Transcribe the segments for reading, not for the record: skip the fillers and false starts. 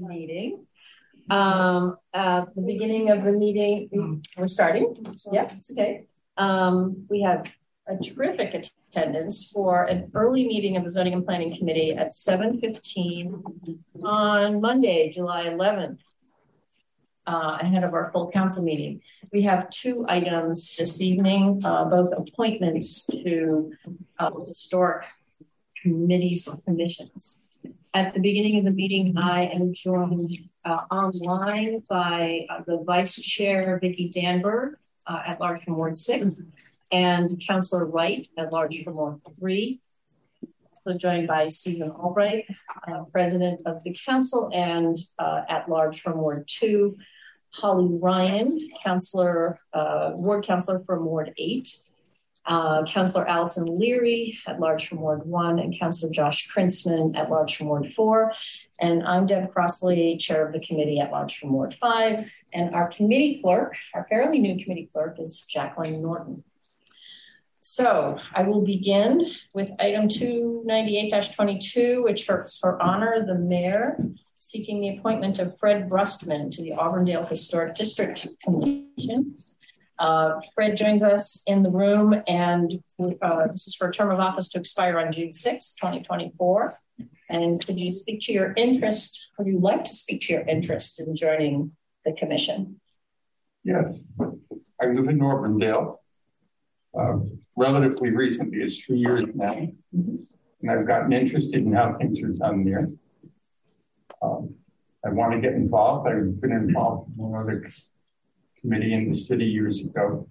meeting. At the beginning of the meeting, we're starting. Yeah, it's okay. We have a terrific attendance for an early meeting of the Zoning and Planning Committee at 7:15 on Monday, July 11th, ahead of our full council meeting. We have two items this evening, both appointments to historic committees or commissions. At the beginning of the meeting, I am joined online by the Vice Chair, Vicki Danberg, at large from Ward 6, and Councillor Wright at large from Ward 3. Also joined by Susan Albright, President of the Council, and at large from Ward 2, Holly Ryan, Ward Councillor from Ward 8, Councillor Allison Leary at large from Ward 1, and Councillor Josh Krinsman at large from Ward 4. And I'm Deb Crossley, Chair of the Committee at large from Ward 5. And our committee clerk, our fairly new committee clerk, is Jacqueline Norton. So I will begin with item 298-22, which hurts for honor the mayor seeking the appointment of Fred Brustman to the Auburndale Historic District Commission. Fred joins us in the room, and this is for a term of office to expire on June 6, 2024. And could you speak to your interest? Would you like to speak to your interest in joining the commission? Yes, I live in Auburndale. Relatively recently, it's 3 years now, and I've gotten interested in how things are done there. I want to get involved. I've been involved in another committee in the city years ago.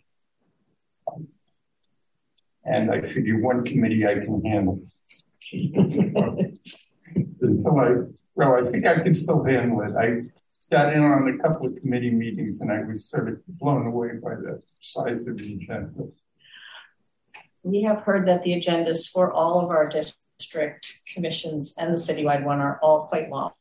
And I figure one committee I can handle. I think I can still handle it. I sat in on a couple of committee meetings and I was sort of blown away by the size of the agenda. We have heard that the agendas for all of our district commissions and the citywide one are all quite long.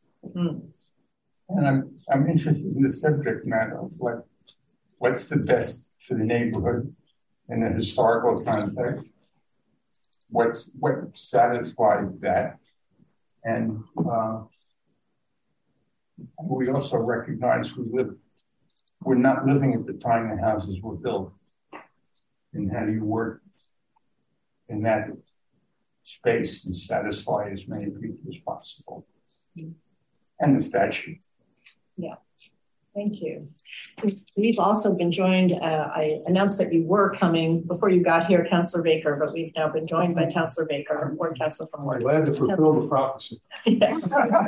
And I'm interested in the subject matter of what's the best for the neighborhood in a historical context. What satisfies that, and we also recognize we're not living at the time the houses were built, and how do you work in that space and satisfy as many people as possible. And the statute. Yeah, thank you. We've also been joined, I announced that you were coming before you got here, Councillor Baker, but we've now been joined by Councillor Baker, Ward Councillor from Ward. Glad to fulfill the prophecy. Yes.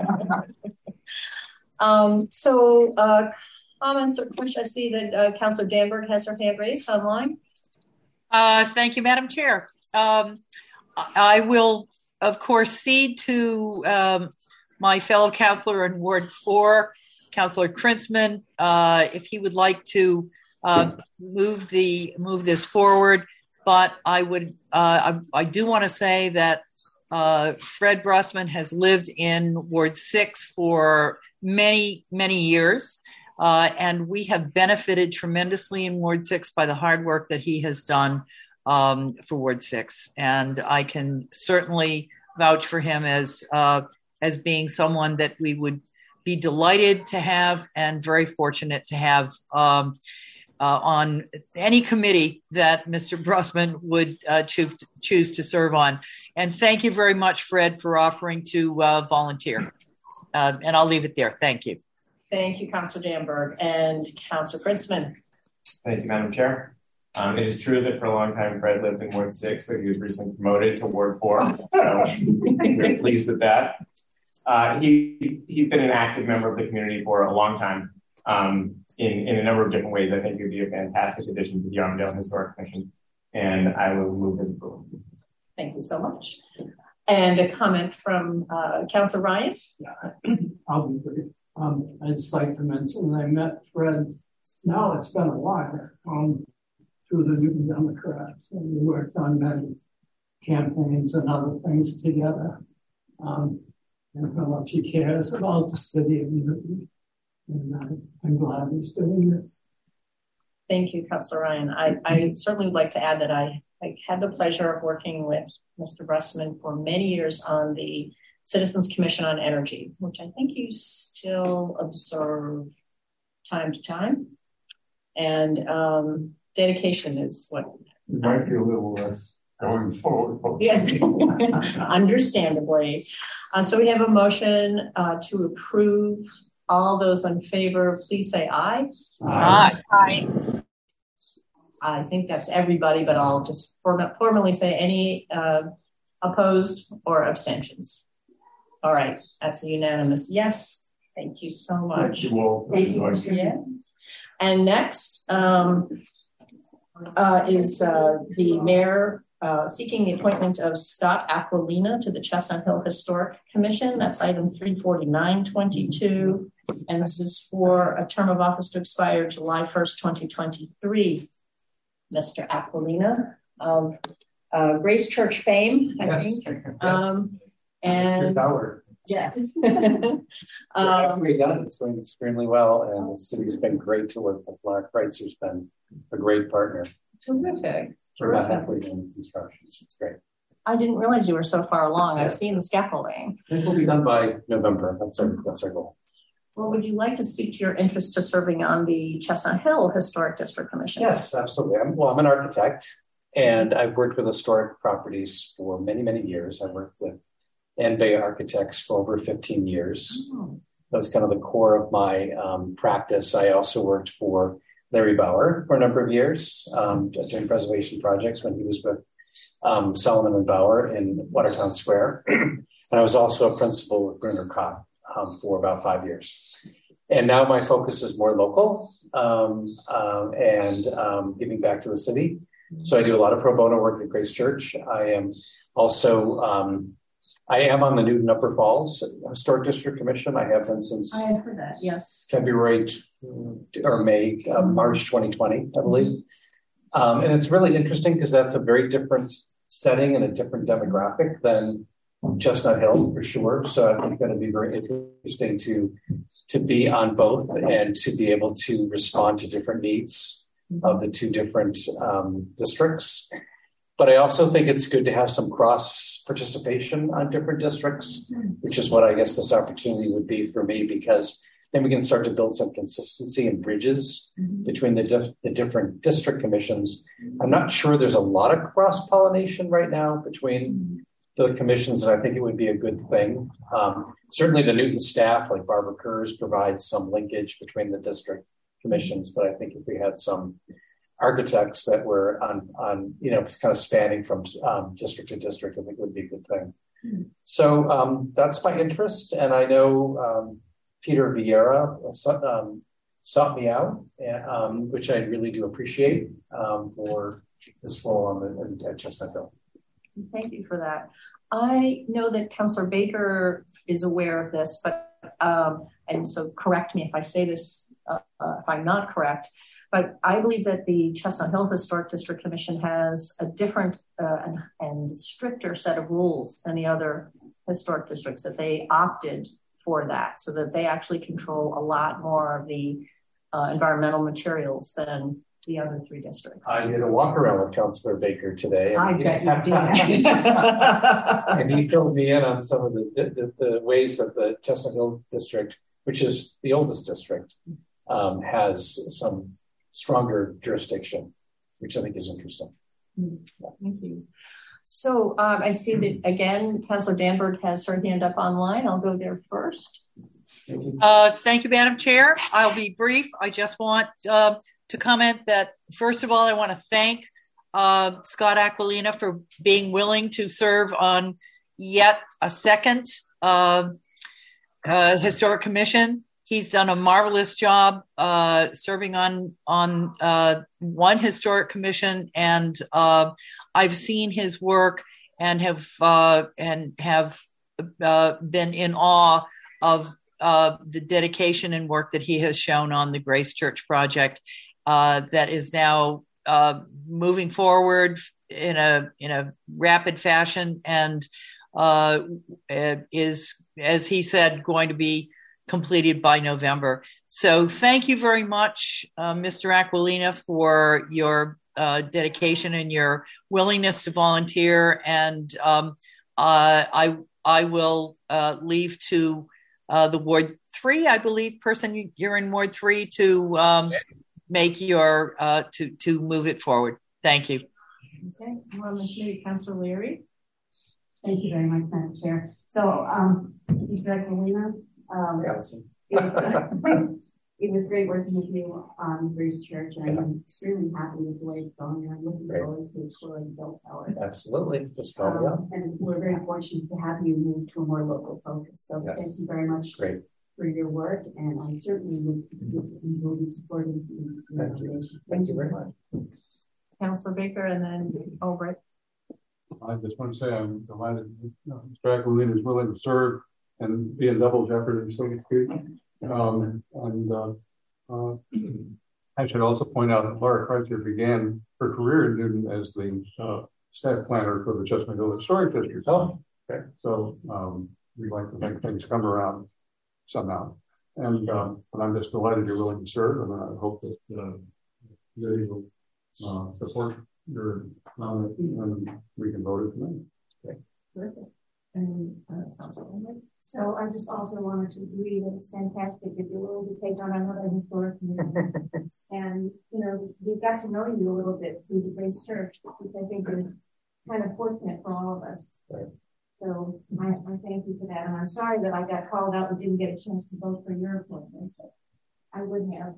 Comments or questions? I see that Councillor Danberg has her hand raised online. Thank you, Madam Chair. I will, of course, cede to my fellow councillor in Ward 4, Councillor Krinsman, if he would like to move this forward. But I do want to say that Fred Brustman has lived in Ward 6 for many, many years. And we have benefited tremendously in Ward 6 by the hard work that he has done for Ward 6. And I can certainly vouch for him as being someone that we would be delighted to have and very fortunate to have on any committee that Mr. Brustman would choose to serve on. And thank you very much, Fred, for offering to volunteer. And I'll leave it there. Thank you. Thank you, Councillor Danberg. And Councillor Krinsman. Thank you, Madam Chair. It is true that for a long time, Fred lived in Ward 6, but he was recently promoted to Ward 4. So I'm very pleased with that. He's been an active member of the community for a long time in a number of different ways. I think he would be a fantastic addition to the Auburndale Historic Commission, and I will move his approval. Thank you so much. And a comment from Councillor Ryan? Yeah, I'll be brief. I'd just like to mention I met Fred, now it's been a while, through the New Democrats, and we worked on many campaigns and other things together. And how much he cares about the city of Newton. And I'm glad he's doing this. Thank you, Councillor Ryan. I certainly would like to add that I had the pleasure of working with Mr. Brustman for many years on the Citizens Commission on Energy, which I think you still observe time to time. And dedication is what? It might be a little less going forward. Yes, understandably. So we have a motion to approve. All those in favor, please say aye. Aye. Aye. I think that's everybody, but I'll just formally say any opposed or abstentions. All right, that's a unanimous yes. Thank you so much. Thank you all. Thank you. Yeah. And next is the mayor seeking the appointment of Scott Aquilina to the Chestnut Hill Historic Commission. That's item 34922. And this is for a term of office to expire July 1st, 2023. Mr. Aquilina of Grace Church fame, I think. And yes. It's going extremely well, and the city's been great to work with. Laura Kreitzer's been a great partner. Terrific. We're about halfway done construction, so it's great. I didn't realize you were so far along. I've seen the scaffolding. I think we'll be done by November. That's our goal. Well, would you like to speak to your interest to serving on the Chestnut Hill Historic District Commission? Yes, absolutely. I'm an architect, and I've worked with historic properties for many, many years. I worked with Bay Architects for over 15 years. Oh. That was kind of the core of my practice. I also worked for Larry Bauer for a number of years, doing preservation projects when he was with Solomon and Bauer in Watertown Square. And I was also a principal with Bruner Kopp for about 5 years. And now my focus is more local and giving back to the city. So I do a lot of pro bono work at Grace Church. I am also, I am on the Newton Upper Falls Historic District Commission. I have been since I have heard that, yes. February or March 2020, I believe. And it's really interesting because that's a very different setting and a different demographic than Chestnut Hill for sure. So I think it's going to be very interesting to be on both and to be able to respond to different needs of the two different districts. But I also think it's good to have some cross participation on different districts, which is what I guess this opportunity would be for me, because then we can start to build some consistency and bridges between the different district commissions. I'm not sure there's a lot of cross-pollination right now between the commissions, and I think it would be a good thing. Certainly the Newton staff, like Barbara Kurz, provides some linkage between the district commissions, but I think if we had some architects that were on kind of spanning from district to district, I think it would be a good thing. So that's my interest, and I know Peter Vieira sought me out, which I really do appreciate for this role at Chestnut Hill. Thank you for that. I know that Councillor Baker is aware of this, but and so correct me if I say this, if I'm not correct, but I believe that the Chestnut Hill Historic District Commission has a different and stricter set of rules than the other historic districts, that they opted for that, so that they actually control a lot more of the environmental materials than the other three districts. I did a walk around with Councillor Baker today. I bet you did. And he filled me in on some of the ways that the Chestnut Hill District, which is the oldest district, has some stronger jurisdiction, which I think is interesting. Thank you. So I see that, again, Councillor Danberg has her hand up online. I'll go there first. Thank you, Madam Chair. I'll be brief. I just want to comment that, first of all, I want to thank Scott Aquilina for being willing to serve on yet a second historic commission. He's done a marvelous job serving on one historic commission, and I've seen his work and have been in awe of the dedication and work that he has shown on the Grace Church project that is now moving forward in a rapid fashion, and is, as he said, going to be completed by November. So thank you very much, Mr. Aquilina, for your dedication and your willingness to volunteer. And I I will leave to the Ward 3, I believe, person, you're in Ward 3, to make your, to move it forward. Thank you. Okay, well, maybe Councilor Leary. Thank you very much, Madam Chair. So, Director Molina, it was great working with you on Grace Church, and I'm extremely happy with the way it's going. And I'm looking forward to exploring Bell Tower. Absolutely, just and we're very fortunate to have you move to a more local focus. So thank you very much for your work, and I certainly will be supporting you. Thank you very much. Councilor Baker, and then Albright. I just want to say I'm delighted Mr. Aquilina is willing to serve and be in double jeopardy, so to speak. I should also point out that Laura Kreitzer began her career in Newton as the staff planner for the Chesapeake Hill Historic District. Oh, okay. So we like to think things come around somehow. And I'm just delighted you're willing to serve, and I hope that you will support your nominee and we can vote it tonight. Okay. Terrific. And so I just also wanted to agree that it's fantastic that you're willing to take on another historic community. And we've got to know you a little bit through the Grace Church, which I think is kind of fortunate for all of us. Right. So I thank you for that. And I'm sorry that I got called out and didn't get a chance to vote for your appointment, but I wouldn't have.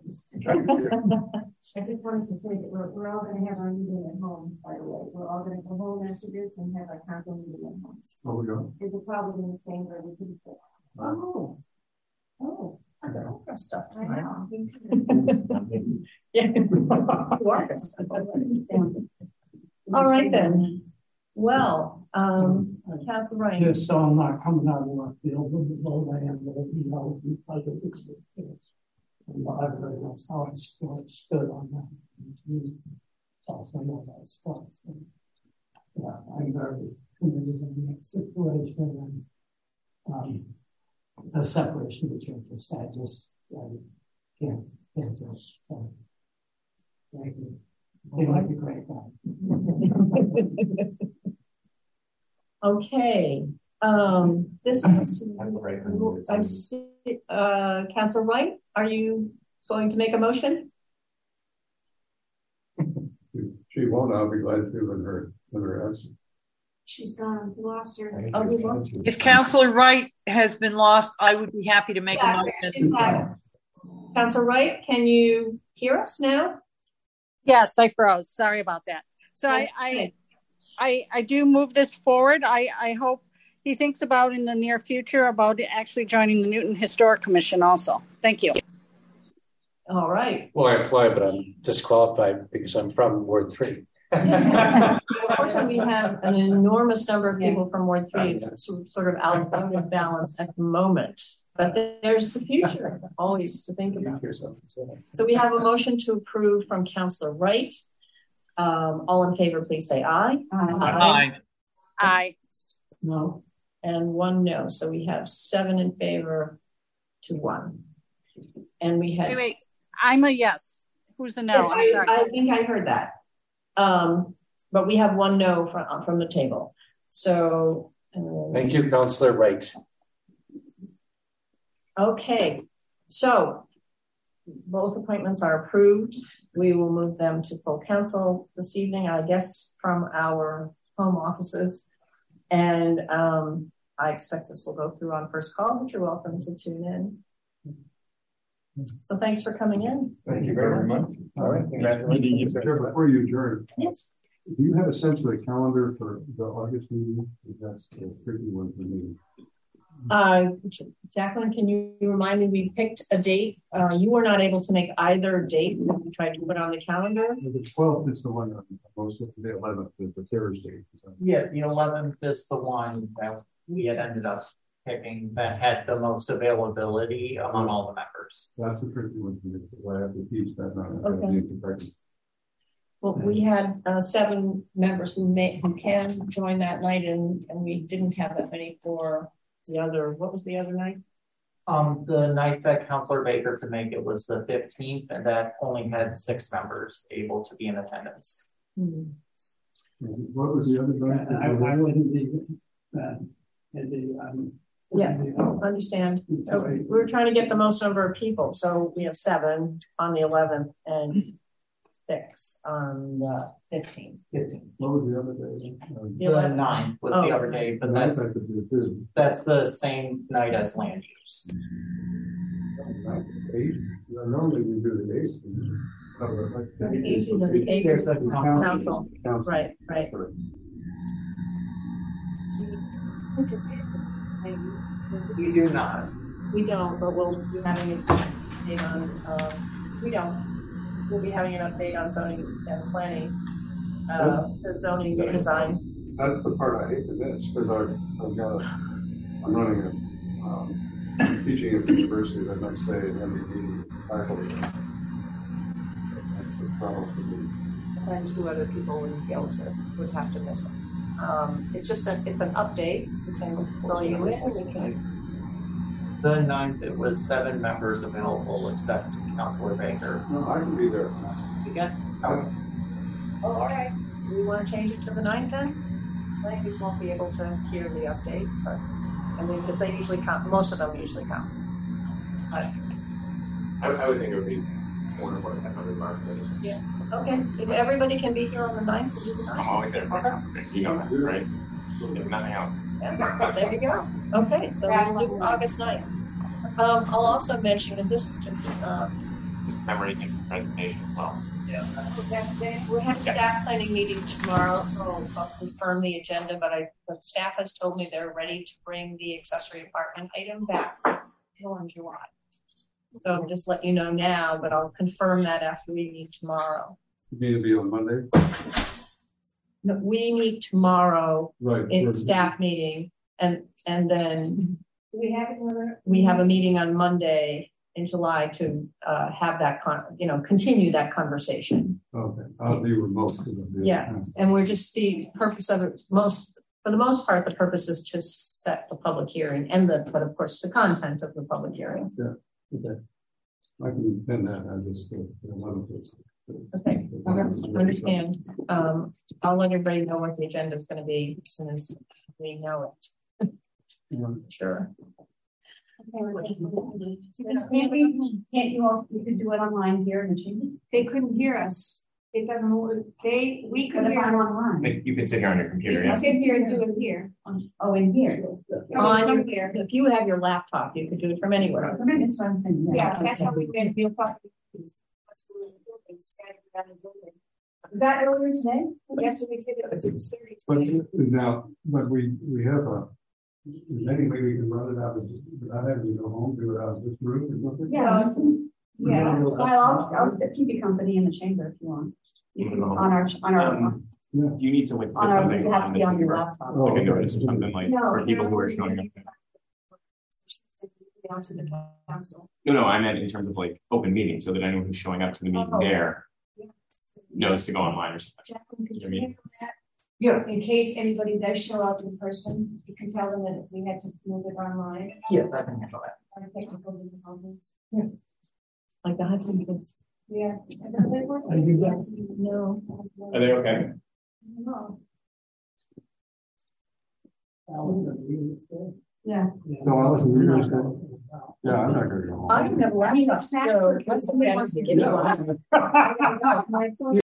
I just wanted to say that we're all going to have our meeting at home, by the way. We're all going to go home after this and have our council meeting at home. Oh, we go. There's a problem in the chamber. We couldn't say. I'm all dressed up. I know. Yeah. You are dressed up already. All right then. Well, Councilor Ryan. Just so I'm not coming out of left field with the low land, because it was and everybody else how I stood on that. Also know that stuff. Yeah, I'm very committed in that situation, and the separation of the churches. I just can't just. Thank you. They might be great. Okay. This is I see. Councilor Wright, are you going to make a motion? She won't. I'll be glad to when her answer. She's gone. We lost her. If Councilor Wright has been lost, I would be happy to make a motion. Councilor Wright, can you hear us now? Yes, I froze. Sorry about that. So I do move this forward. I hope he thinks about in the near future about actually joining the Newton Historic Commission also. Thank you. All right. Well, I applied, but I'm disqualified because I'm from Ward 3. Unfortunately, we have an enormous number of people from Ward 3. It's sort of out of balance at the moment. But there's the future always to think about. So we have a motion to approve from Councilor Wright. All in favor, please say aye. Aye. Aye. No. And 1 no. So we have 7 in favor to 1. And we had. Wait. I'm a yes. Who's a no? Yes, I think I heard that. But we have 1 no from the table. So. Thank you, Councilor Wright. Okay. So both appointments are approved. We will move them to full council this evening, I guess, from our home offices. And I expect this will go through on first call, but you're welcome to tune in. So thanks for coming in. Thank you very much. All right. Congratulations. Before you adjourn, yes. Do you have a sense of the calendar for the August meeting? That's a tricky one for me. Jacqueline, can you remind me? We picked a date. You were not able to make either date. We tried to put on the calendar. The 12th is the one that most of the 11th is the Thursday. Yeah, the 11th is the one that we had ended up picking that had the most availability among all the members. That's a tricky one for me because I have to teach that night. Okay. Well, we had 7 members who can join that night, and we didn't have that many for the other. What was the other night? The night that Councilor Baker could make it was the 15th, and that only had 6 members able to be in attendance. What was the other night? I wouldn't be Understand. Okay. We're trying to get the most number of people, so we have 7 on the 11th and 6 on the 15th. 15. What was the other day? The 9th was the other day, but that's the same night as land use. Normally we do the 8th. The 8th is the council. Right. We do not. We don't, but we'll be having an update on. We don't. We'll be having an update on zoning and planning, the zoning design. That's the part I hate to miss because I'm running I'm teaching at the university the next day and every meeting faculty. That's the problem for me. And 2 other people would have to miss it. It's just it's an update. We can fill you in. The 9th, it was 7 members available except Councilor Baker. No, I can be there. You can? Oh, all right. Do we want to change it to the 9th then? Ladies won't be able to hear the update, but because they usually count, most of them usually count. But I would think it would be more than what I have remarked. Yeah. Okay. If everybody can be here on the 9th, we'll do the 9th. I'm always there for something. You know that, right? If nothing else. Yeah, there you go. Okay, so we'll do August 9th. I'll also mention, is this just Memory makes a presentation as well. Yeah. We have a staff planning meeting tomorrow, so I'll confirm the agenda, but staff has told me they're ready to bring the accessory apartment item back in July. So I'll just let you know now, but I'll confirm that after we meet tomorrow. You need to be on Monday? No, we meet tomorrow in staff meeting, and then we have a meeting on Monday in July to have that continue that conversation. Okay, I'll be remote. Yeah, and we're just the purpose of it for the most part, the purpose is to set the public hearing but of course the content of the public hearing. Yeah. Okay. I can pin that. I just okay. I understand. I'll let everybody know what the agenda is going to be as soon as we know it. Sure. Can't you all? You could do it online here in the chamber. They couldn't hear us. It doesn't work. We could hear online. You can sit here on your computer. You can sit here and do it here. In here. Here. If you have your laptop, you could do it from anywhere. That's what I'm saying. Yeah, that's how we made feel properly. That earlier today? Yes, we did it at 6:30. But we have maybe we can run it out without having to go home, do it out of this room or something. Yeah. Yeah. Well, I'll keep you company in the chamber if you want. On our you need to like you have to be on your laptop. Like a notice or something for people who are showing up. No, I meant in terms of like open meetings, so that anyone who's showing up to the meeting there knows to go online or something. Yeah. In case anybody does show up in person, you can tell them that we had to move it online. Yes, I can handle that. Yeah. Like the husband kids. Yeah. No. Are they okay? No. Yeah. No, I wasn't really going. Yeah, I'm not going to go home. I don't have a laptop. So somebody wants to give you one.